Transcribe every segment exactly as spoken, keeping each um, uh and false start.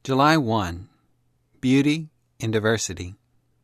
July first. Beauty in Diversity.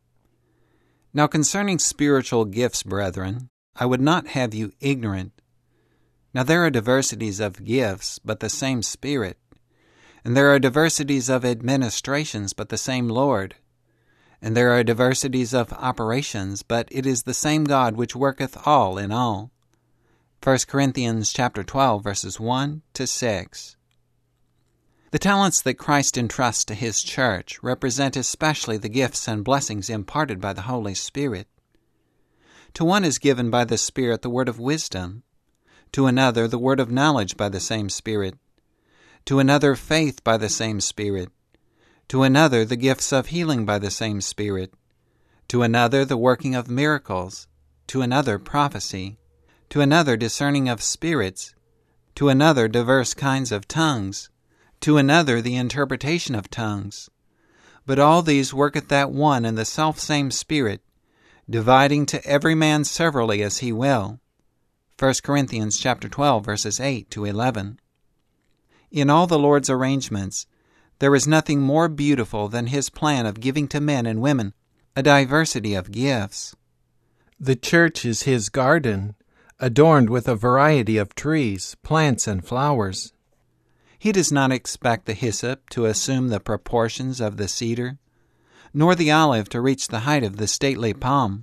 Now concerning spiritual gifts, brethren, I would not have you ignorant. Now there are diversities of gifts, but the same Spirit. And there are diversities of administrations, but the same Lord. And there are diversities of operations, but it is the same God which worketh all in all. First Corinthians chapter twelve, verses one to six. The talents that Christ entrusts to His church represent especially the gifts and blessings imparted by the Holy Spirit. To one is given by the Spirit the word of wisdom, to another the word of knowledge by the same Spirit, to another faith by the same Spirit, to another the gifts of healing by the same Spirit, to another the working of miracles, to another prophecy, to another discerning of spirits, to another diverse kinds of tongues, to another the interpretation of tongues. But all these worketh that one and the selfsame Spirit, dividing to every man severally as He will. First Corinthians chapter twelve, verses eight to eleven. In all the Lord's arrangements, there is nothing more beautiful than His plan of giving to men and women a diversity of gifts. The church is His garden, adorned with a variety of trees, plants, and flowers. He does not expect the hyssop to assume the proportions of the cedar, nor the olive to reach the height of the stately palm.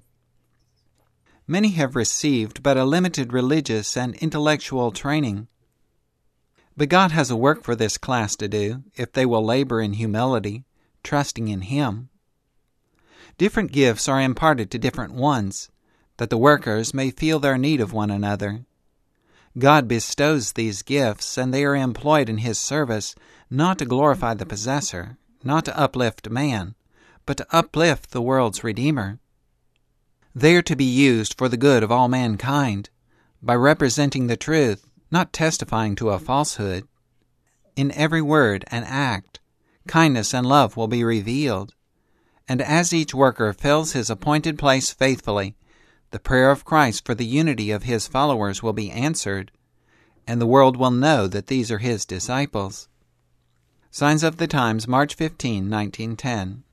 Many have received but a limited religious and intellectual training. But God has a work for this class to do, if they will labor in humility, trusting in Him. Different gifts are imparted to different ones, that the workers may feel their need of one another. God bestows these gifts, and they are employed in His service, not to glorify the possessor, not to uplift man, but to uplift the world's Redeemer. They are to be used for the good of all mankind, by representing the truth, not testifying to a falsehood. In every word and act, kindness and love will be revealed. And as each worker fills his appointed place faithfully, the prayer of Christ for the unity of His followers will be answered, and the world will know that these are His disciples. Signs of the Times, March fifteenth, nineteen ten.